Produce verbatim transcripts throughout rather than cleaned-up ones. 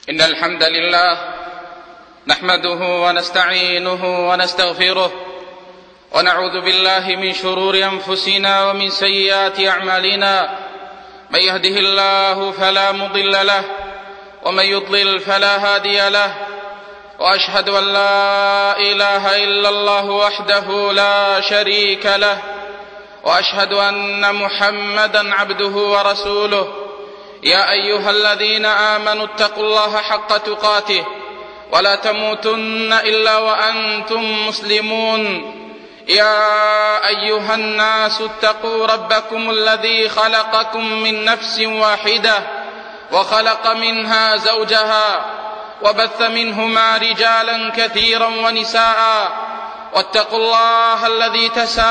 إن الحمد لله نحمده ونستعينه ونستغفره ونعوذ بالله من شرور أنفسنا ومن سيئات أعمالنا. من يهده الله فلا مضل له ومن يضلل فلا هادي له، وأشهد أن لا إله إلا الله وحده لا شريك له، وأشهد أن محمدا عبده ورسوله. يا أيها الذين آمنوا اتقوا الله حق تقاته ولا تموتن إلا وأنتم مسلمون. يا أيها الناس اتقوا ربكم الذي خلقكم من نفس واحدة وخلق منها زوجها وبث منهما رجالا كثيرا ونساء، واتقوا الله الذي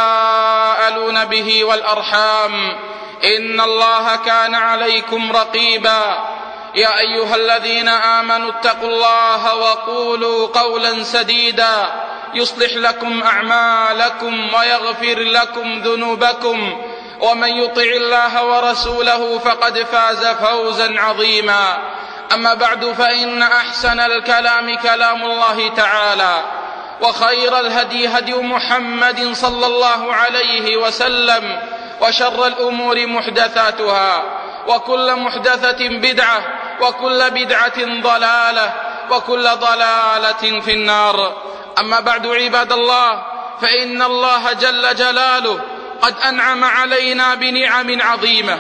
تساءلون به والأرحام إن الله كان عليكم رقيبا. يا أيها الذين آمنوا اتقوا الله وقولوا قولا سديدا يصلح لكم أعمالكم ويغفر لكم ذنوبكم، ومن يطع الله ورسوله فقد فاز فوزا عظيما. أما بعد، فإن أحسن الكلام كلام الله تعالى، وخير الهدي هدي محمد صلى الله عليه وسلم، وشر الأمور محدثاتها، وكل محدثة بدعة، وكل بدعة ضلالة، وكل ضلالة في النار. أما بعد، عباد الله، فإن الله جل جلاله قد أنعم علينا بنعم عظيمة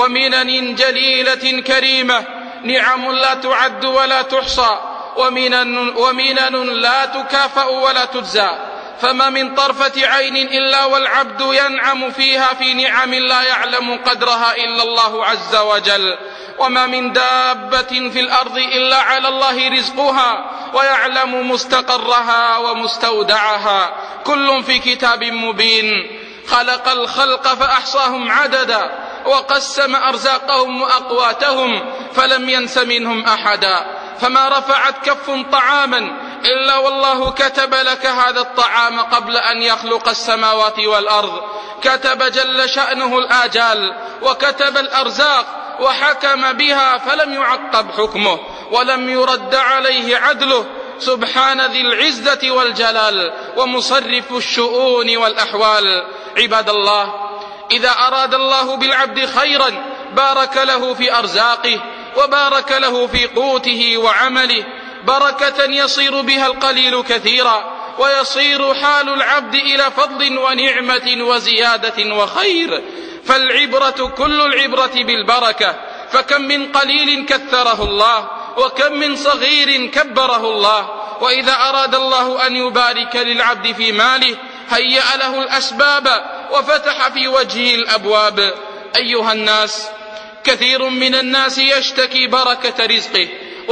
ومنن جليلة كريمة، نعم لا تعد ولا تحصى، ومنن, ومنن لا تكافأ ولا تجزى. فما من طرفة عين إلا والعبد ينعم فيها في نعم لا يعلم قدرها إلا الله عز وجل. وما من دابة في الأرض إلا على الله رزقها ويعلم مستقرها ومستودعها، كل في كتاب مبين. خلق الخلق فأحصاهم عددا، وقسم أرزاقهم وأقواتهم فلم ينس منهم أحدا. فما رفعت كف طعاما إلا والله كتب لك هذا الطعام قبل أن يخلق السماوات والأرض. كتب جل شأنه الآجال وكتب الأرزاق وحكم بها فلم يعقب حكمه ولم يرد عليه عدله، سبحان ذي العزة والجلال ومصرف الشؤون والأحوال. عباد الله، إذا أراد الله بالعبد خيرا بارك له في أرزاقه وبارك له في قوته وعمله، بركة يصير بها القليل كثيرا، ويصير حال العبد إلى فضل ونعمة وزيادة وخير. فالعبرة كل العبرة بالبركة، فكم من قليل كثره الله وكم من صغير كبره الله. وإذا أراد الله أن يبارك للعبد في ماله هيأ له الأسباب وفتح في وجهه الأبواب. أيها الناس، كثير من الناس يشتكي بركة رزقه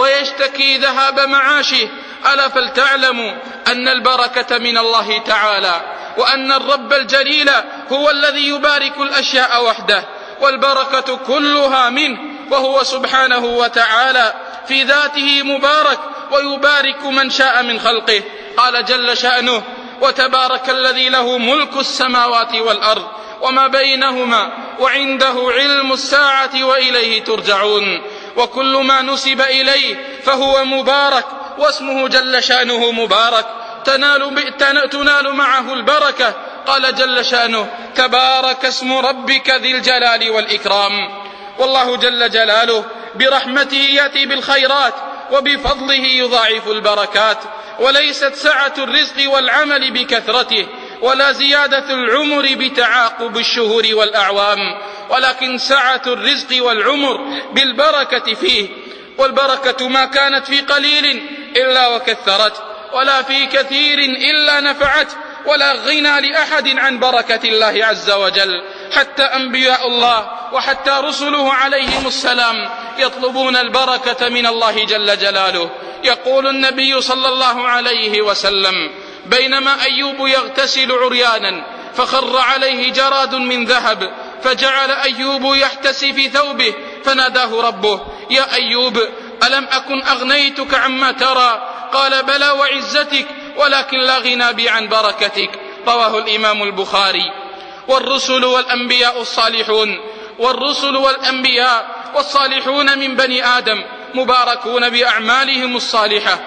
ويشتكي ذهاب معاشه، ألا فلتعلموا أن البركة من الله تعالى، وأن الرب الجليل هو الذي يبارك الأشياء وحده، والبركة كلها منه، وهو سبحانه وتعالى في ذاته مبارك ويبارك من شاء من خلقه. قال جل شأنه: وتبارك الذي له ملك السماوات والأرض وما بينهما وعنده علم الساعة وإليه ترجعون. وكل ما نسب إليه فهو مبارك، واسمه جل شأنه مبارك، تنال, تنال معه البركة. قال جل شأنه: تبارك اسم ربك ذي الجلال والإكرام. والله جل جلاله برحمته يأتي بالخيرات وبفضله يضاعف البركات، وليست سعة الرزق والعمل بكثرته، ولا زيادة العمر بتعاقب الشهور والأعوام، ولكن سعة الرزق والعمر بالبركة فيه. والبركة ما كانت في قليل إلا وكثرت، ولا في كثير إلا نفعت، ولا غنى لأحد عن بركة الله عز وجل. حتى أنبياء الله وحتى رسله عليهم السلام يطلبون البركة من الله جل جلاله. يقول النبي صلى الله عليه وسلم: بينما أيوب يغتسل عريانا فخر عليه جراد من ذهب، فجعل أيوب يحتسي في ثوبه، فناداه ربه: يا أيوب، ألم أكن أغنيتك عما ترى؟ قال: بلى وعزتك، ولكن لا غنى بي عن بركتك. رواه الإمام البخاري. والرسل والأنبياء الصالحون والرسل والأنبياء والصالحون من بني آدم مباركون بأعمالهم الصالحة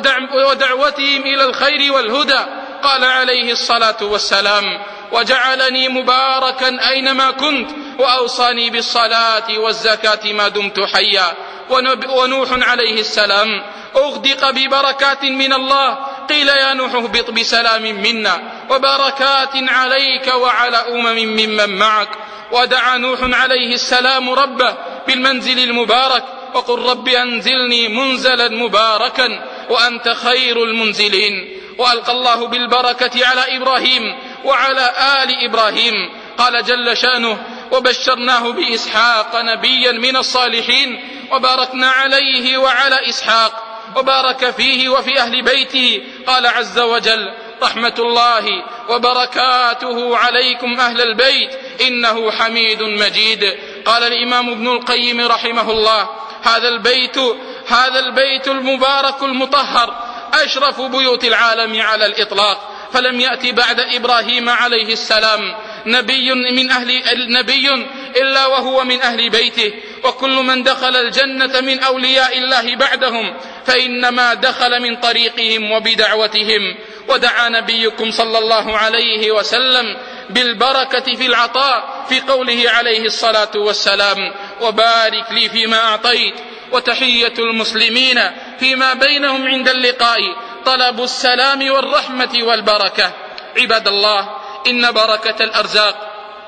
ودعوتهم إلى الخير والهدى. قال عليه الصلاة والسلام: وجعلني مباركا أينما كنت وأوصاني بالصلاة والزكاة ما دمت حيا. ونوح عليه السلام أغدق ببركات من الله، قيل يا نوح اهبط بسلام منا وبركات عليك وعلى أمم ممن معك. ودعا نوح عليه السلام ربه بالمنزل المبارك: وقل رب أنزلني منزلا مباركا وأنت خير المنزلين. وألقى الله بالبركة على إبراهيم وعلى آل إبراهيم. قال جل شأنه: وبشرناه بإسحاق نبيا من الصالحين وباركنا عليه وعلى إسحاق وبارك فيه وفي أهل بيته. قال عز وجل: رحمة الله وبركاته عليكم أهل البيت إنه حميد مجيد. قال الإمام ابن القيم رحمه الله: هذا البيت هذا البيت المبارك المطهر أشرف بيوت العالم على الإطلاق، فلم يأتي بعد إبراهيم عليه السلام نبي من أهل نبي إلا وهو من أهل بيته، وكل من دخل الجنة من أولياء الله بعدهم فإنما دخل من طريقهم وبدعوتهم. ودعا نبيكم صلى الله عليه وسلم بالبركة في العطاء في قوله عليه الصلاة والسلام: وبارك لي فيما أعطيت. وتحية المسلمين فيما بينهم عند اللقاء طلب السلام والرحمة والبركة. عباد الله، إن بركة الأرزاق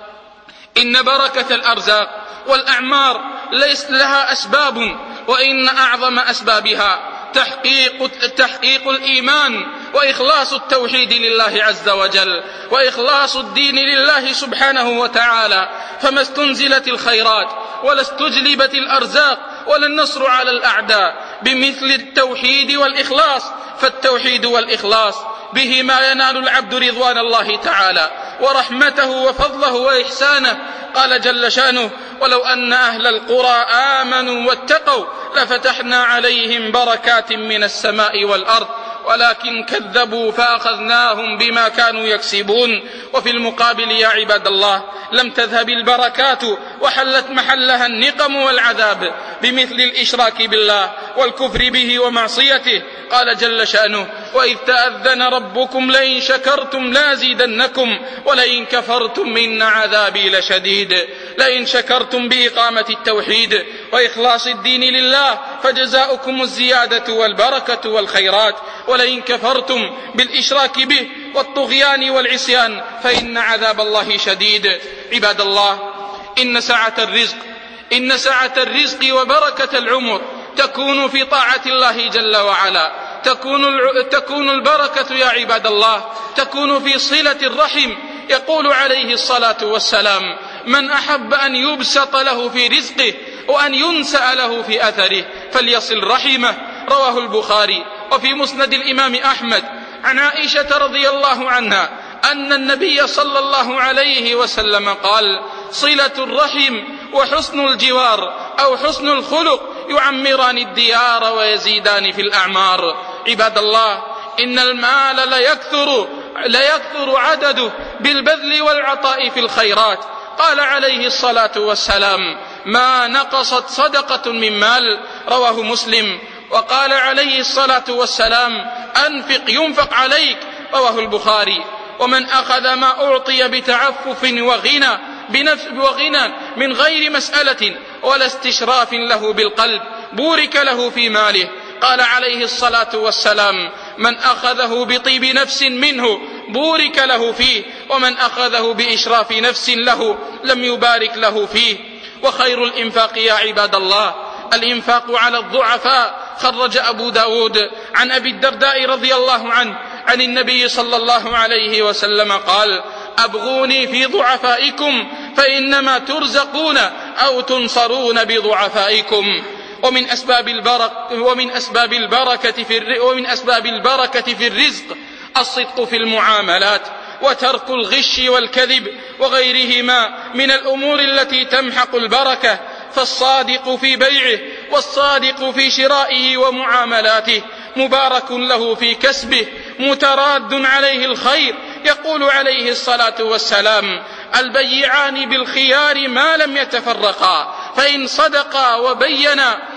إن بركة الأرزاق والأعمار ليس لها أسباب، وإن أعظم أسبابها تحقيق, تحقيق الإيمان وإخلاص التوحيد لله عز وجل وإخلاص الدين لله سبحانه وتعالى. فما استنزلت الخيرات ولا استجلبت الأرزاق ولا النصر على الأعداء بمثل التوحيد والإخلاص. فالتوحيد والإخلاص بهما ينال العبد رضوان الله تعالى ورحمته وفضله وإحسانه. قال جل شأنه: ولو أن أهل القرى آمنوا واتقوا لفتحنا عليهم بركات من السماء والأرض ولكن كذبوا فأخذناهم بما كانوا يكسبون. وفي المقابل يا عباد الله، لم تذهب البركات وحلت محلها النقم والعذاب بمثل الإشراك بالله والكفر به ومعصيته. قال جل شأنه: وإذ تأذن ربكم لئن شكرتم لازيدنكم ولئن كفرتم إن عذابي لشديد. لئن شكرتم بإقامة التوحيد وإخلاص الدين لله فجزاؤكم الزيادة والبركة والخيرات، ولئن كفرتم بالإشراك به والطغيان والعصيان فإن عذاب الله شديد. عباد الله، إن سعة الرزق إن سعة الرزق وبركة العمر تكون في طاعة الله جل وعلا. تكون, تكون البركة يا عباد الله تكون في صلة الرحم. يقول عليه الصلاة والسلام: من أحب أن يبسط له في رزقه وأن ينسأ له في أثره فليصل رحمه. رواه البخاري. وفي مسند الإمام أحمد عن عائشة رضي الله عنها أن النبي صلى الله عليه وسلم قال: صلة الرحم وحسن الجوار أو حسن الخلق يعمران الديار ويزيدان في الأعمار. عباد الله، إن المال ليكثر, ليكثر عدده بالبذل والعطاء في الخيرات. قال عليه الصلاة والسلام: ما نقصت صدقة من مال. رواه مسلم. وقال عليه الصلاة والسلام: أنفق ينفق عليك. رواه البخاري. ومن أخذ ما أعطي بتعفف وغنى بنفس وغنى من غير مسألة ولا استشراف له بالقلب بورك له في ماله. قال عليه الصلاة والسلام: من أخذه بطيب نفس منه بورك له فيه، ومن أخذه بإشراف نفس له لم يبارك له فيه. وخير الإنفاق يا عباد الله الإنفاق على الضعفاء. خرج أبو داود عن أبي الدرداء رضي الله عنه عن النبي صلى الله عليه وسلم قال: أبغوني في ضعفائكم فإنما ترزقون أو تنصرون بضعفائكم. ومن أسباب البركة ومن أسباب البركة في ومن أسباب البركة في الرزق الصدق في المعاملات وترك الغش والكذب وغيرهما من الأمور التي تمحق البركة. فالصادق في بيعه والصادق في شرائه ومعاملاته مبارك له في كسبه متراد عليه الخير. يقول عليه الصلاة والسلام: البيعان بالخيار ما لم يتفرقا، فإن صدقا وبينا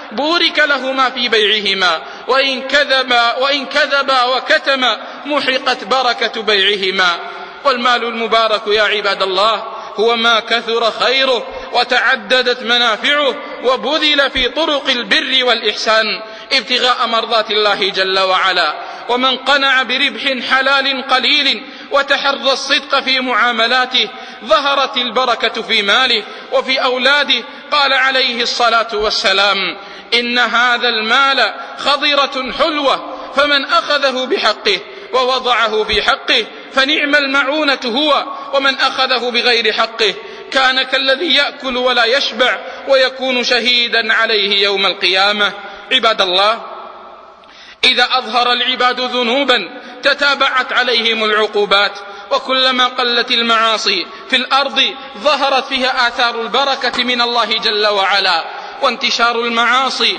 بورك لهما في بيعهما، وإن كذبا وإن كذبا وكتما محقت بركة بيعهما. والمال المبارك يا عباد الله هو ما كثر خيره وتعددت منافعه وبذل في طرق البر والإحسان ابتغاء مرضات الله جل وعلا. ومن قنع بربح حلال قليل وتحرى الصدق في معاملاته ظهرت البركة في ماله وفي أولاده. قال عليه الصلاة والسلام: إن هذا المال خضرة حلوة، فمن أخذه بحقه ووضعه في حقه فنعم المعونة هو، ومن أخذه بغير حقه كان كالذي يأكل ولا يشبع ويكون شهيدا عليه يوم القيامة. عباد الله، إذا أظهر العباد ذنوبا تتابعت عليهم العقوبات، وكلما قلت المعاصي في الأرض ظهرت فيها آثار البركة من الله جل وعلا. وانتشار المعاصي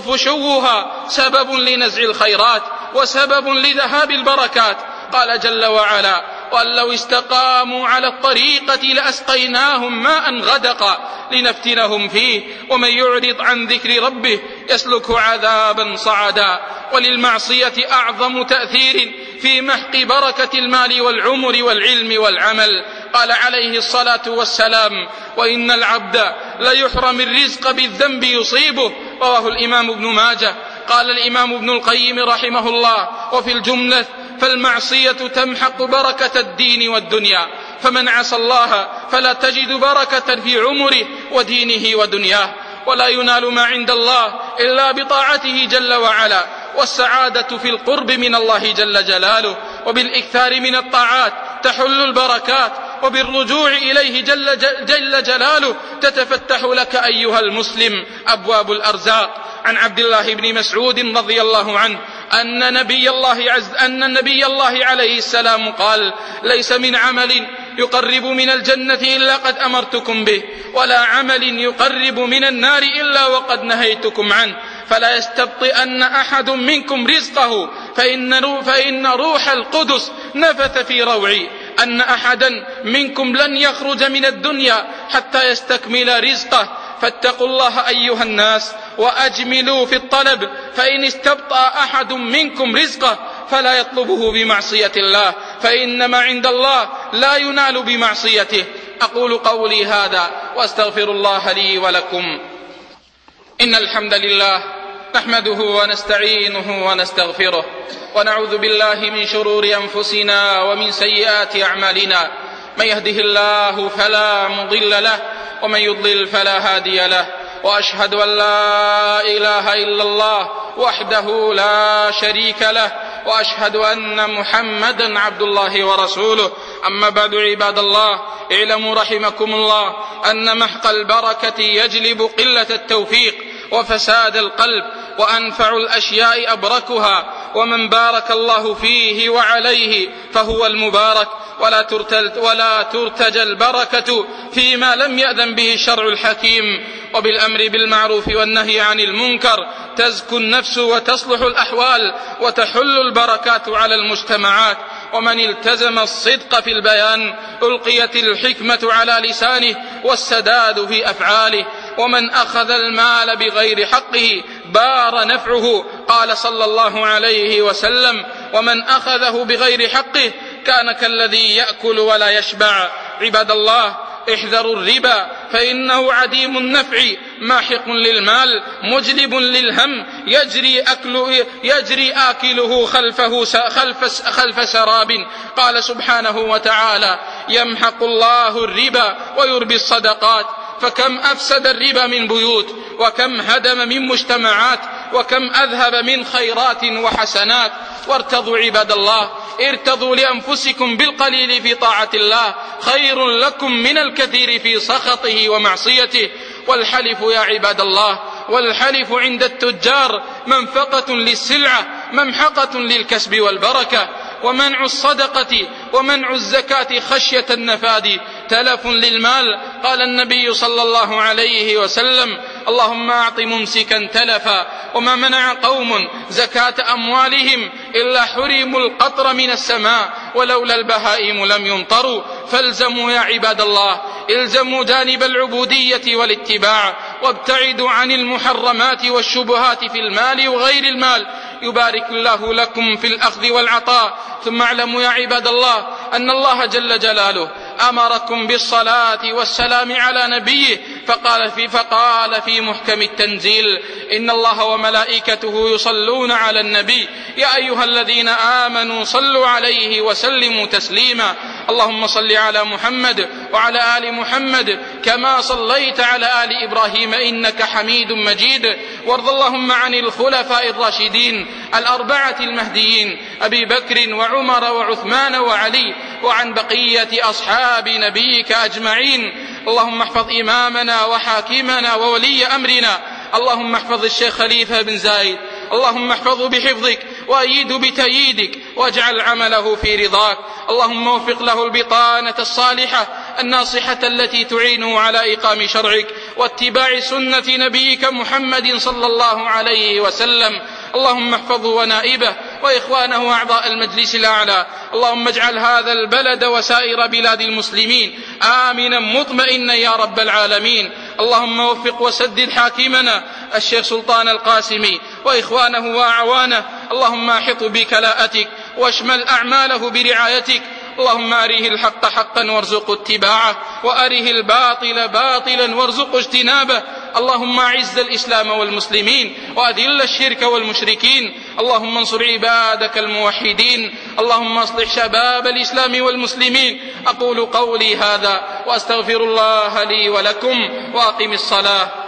وفشوها سبب لنزع الخيرات وسبب لذهاب البركات. قال جل وعلا: وأن لو استقاموا على الطريقة لأسقيناهم ماء غدقا لنفتنهم فيه ومن يعرض عن ذكر ربه يسلك عذابا صعدا. وللمعصية أعظم تأثير في محق بركة المال والعمر والعلم والعمل. قال عليه الصلاة والسلام: وإن العبد ليحرم الرزق بالذنب يصيبه. رواه الإمام ابن ماجه. قال الإمام ابن القيم رحمه الله: وفي الجملة فالمعصية تمحق بركة الدين والدنيا، فمن عصى الله فلا تجد بركة في عمره ودينه ودنياه، ولا ينال ما عند الله إلا بطاعته جل وعلا. والسعادة في القرب من الله جل جلاله، وبالإكثار من الطاعات تحل البركات، وبالرجوع إليه جل, جل جلاله تتفتح لك أيها المسلم أبواب الأرزاق. عن عبد الله بن مسعود رضي الله عنه أن نبي الله عز أن النبي الله عليه السلام قال: ليس من عمل يقرب من الجنة إلا قد أمرتكم به، ولا عمل يقرب من النار إلا وقد نهيتكم عنه، فلا يستبطئن أحد منكم رزقه فإن, فإن روح القدس نفث في روعي أن أحدا منكم لن يخرج من الدنيا حتى يستكمل رزقه. فاتقوا الله أيها الناس وأجملوا في الطلب، فإن استبطأ أحد منكم رزقه فلا يطلبه بمعصية الله، فإن ما عند الله لا ينال بمعصيته. أقول قولي هذا وأستغفر الله لي ولكم. إن الحمد لله نحمده ونستعينه ونستغفره، ونعوذ بالله من شرور أنفسنا ومن سيئات أعمالنا. من يهده الله فلا مضل له، ومن يضلل فلا هادي له. وأشهد أن لا إله إلا الله وحده لا شريك له، وأشهد أن محمدا عبد الله ورسوله. أما بعد عباد الله، اعلموا رحمكم الله أن محق البركة يجلب قلة التوفيق وفساد القلب، وأنفع الأشياء أبركها، ومن بارك الله فيه وعليه فهو المبارك. ولا ترتج, ولا ترتجى البركة فيما لم يأذن به الشرع الحكيم. وبالأمر بالمعروف والنهي عن المنكر تزكو النفس وتصلح الأحوال وتحل البركات على المجتمعات. ومن التزم الصدق في البيان ألقيت الحكمة على لسانه والسداد في أفعاله. ومن أخذ المال بغير حقه بار نفعه. قال صلى الله عليه وسلم: ومن أخذه بغير حقه كان كالذي يأكل ولا يشبع. عباد الله، احذروا الربا فإنه عديم النفع ماحق للمال مجلب للهم، يجري, أكل يجري آكله خلفه خلف, خلف سراب. قال سبحانه وتعالى: يمحق الله الربا ويربي الصدقات. فكم أفسد الربا من بيوت، وكم هدم من مجتمعات، وكم أذهب من خيرات وحسنات. وارتضوا عباد الله، ارتضوا لأنفسكم بالقليل في طاعة الله خير لكم من الكثير في سخطه ومعصيته. والحلف يا عباد الله، والحلف عند التجار منفقة للسلعة ممحقة للكسب والبركة. ومنع الصدقة ومنع الزكاة خشية النفاد تلف للمال. قال النبي صلى الله عليه وسلم: اللهم أعط ممسكا تلفا. وما منع قوم زكاة أموالهم إلا حرموا القطر من السماء، ولولا البهائم لم يمطروا. فالزموا يا عباد الله، الزموا جانب العبودية والاتباع، وابتعدوا عن المحرمات والشبهات في المال وغير المال. يبارك الله لكم في الأخذ والعطاء. ثم اعلموا يا عباد الله أن الله جل جلاله أمركم بالصلاة والسلام على نبيه، فقال في, فقال في محكم التنزيل: إن الله وملائكته يصلون على النبي يا أيها الذين آمنوا صلوا عليه وسلموا تسليما. اللهم صل على محمد وعلى آل محمد كما صليت على آل إبراهيم إنك حميد مجيد. وارض اللهم عن الخلفاء الراشدين الأربعة المهديين أبي بكر وعمر وعثمان وعلي، وعن بقية أصحاب نبيك أجمعين. اللهم احفظ إمامنا وحاكمنا وولي أمرنا، اللهم احفظ الشيخ خليفة بن زايد، اللهم احفظه بحفظك وأيده بتأييدك واجعل عمله في رضاك. اللهم وفق له البطانة الصالحة الناصحة التي تعينه على إقام شرعك واتباع سنة نبيك محمد صلى الله عليه وسلم. اللهم احفظه ونائبه وإخوانه وأعضاء المجلس الأعلى. اللهم اجعل هذا البلد وسائر بلاد المسلمين آمنا مطمئنا يا رب العالمين. اللهم وفق وسدد حاكمنا الشيخ سلطان القاسمي وإخوانه وأعوانه. اللهم احط بكلاءتك واشمل أعماله برعايتك. اللهم أريه الحق حقا وارزق اتباعه، وأريه الباطل باطلا وارزق اجتنابه. اللهم أعز الإسلام والمسلمين وأذل الشرك والمشركين. اللهم انصر عبادك الموحدين. اللهم اصلح شباب الإسلام والمسلمين. أقول قولي هذا وأستغفر الله لي ولكم، وأقم الصلاة.